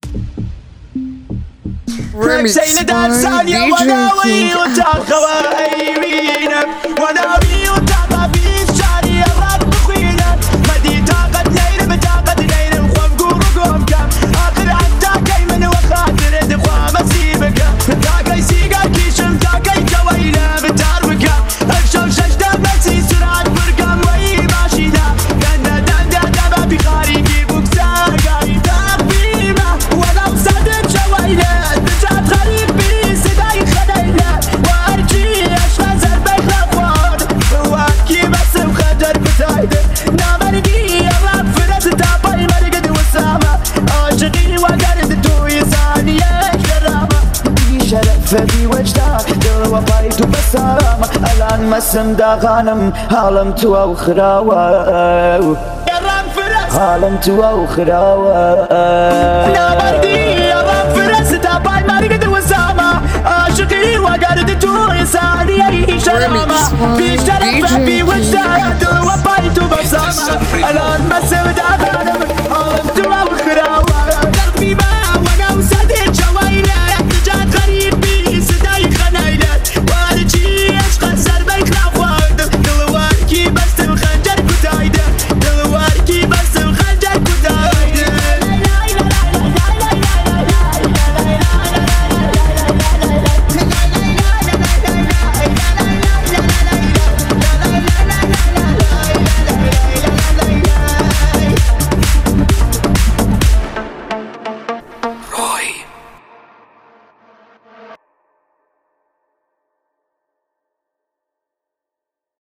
سيل دار ثانية وناوي وتاخوينا وناوي وتاخبي شاري الرب خوينا مدي طاقة ليل بطاقة ليل وخوف قوم كم آخر حتى كي من وخاطر دخوا مسيبك طاقة يسيقا كيشم طاقة يجوينا بتاربك الشم شجدة بسي سرعة برقم وي ماشينا دندا دندا دبا بخاريكي بوكسا قاي تقبيمة ولو صدق جوينا فبي وجدان دل وفايت وبسامة الآن مسم دا غانم هالم توا وخراوة هالم توا وخراوة